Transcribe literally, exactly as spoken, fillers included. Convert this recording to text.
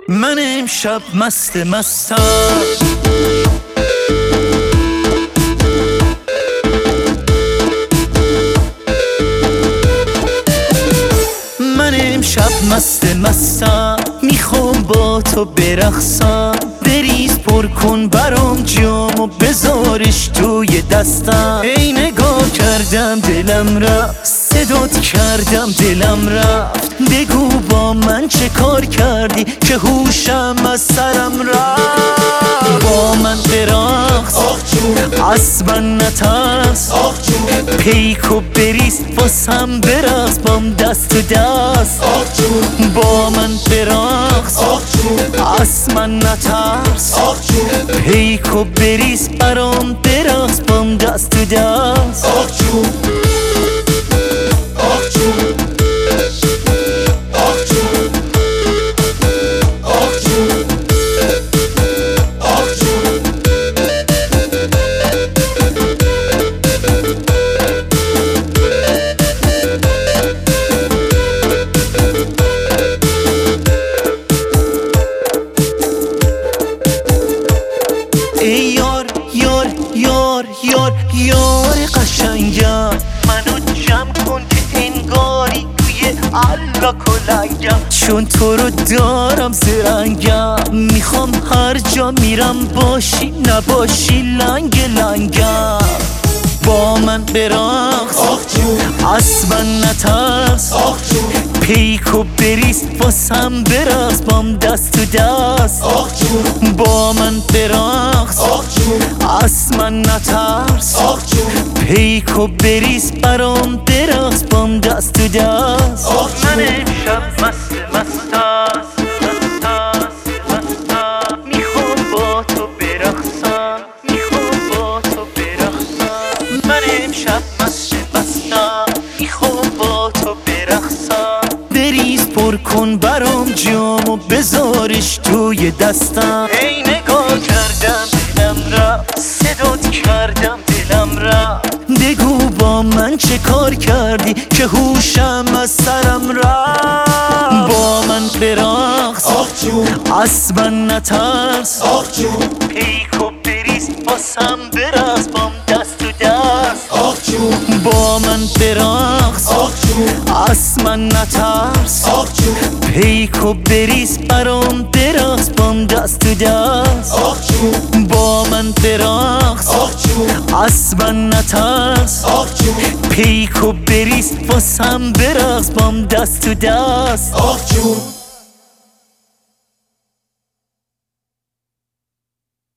من امشب مست مستم، من امشب مست مستم، میخوام با تو برقصم. بریز پر کن برام جامو بذارش توی دستم. ای نگاه کردم دلم رفت، صدات کردم دلم رفت. بگو با من چه کار کردی که هوشم از سرم رفت. با من برقص اصلا نترس، پیک و بریز واسم برقص بام دست تو دست. با من برقص اصلا نترس، پیک و بریز برام برقص بام دست تو دست. ای یار یار یار یار یار قشنگم، منو جمع کن که انگاری توی علا کلنگم. چون تو رو دارم زرنگم، میخوام هر جا میرم باشی نباشی لنگ لنگم. با من برقص اصلا نترس، پیک و بریز واسم برقص بام دست تو دست. با من برقص اصلا نترس، پیک و بریز برام برقص بام دست تو دست. من امشب مست مستم، میخوام با تو برقصم، میخوام با تو برقصم. من امشب مست مستم، میخوام با تو برقصم. بریز پر کن برام جامو بذارش توی دستم. ای نگاه کردم دلم رفت، صدات کردم دلم رفت. بگو با من چه کار کردی که هوشم از سرم رفت. با من برقص اصلا نترس، پیک و بریز واسم برقص بام دست تو دست. با من برقص اصلا نترس، پیک و بریز برام برقص بام دست تو دست. با من برقص اصلا نترس، پیک و بریز واسم برقص بام دست تو دست.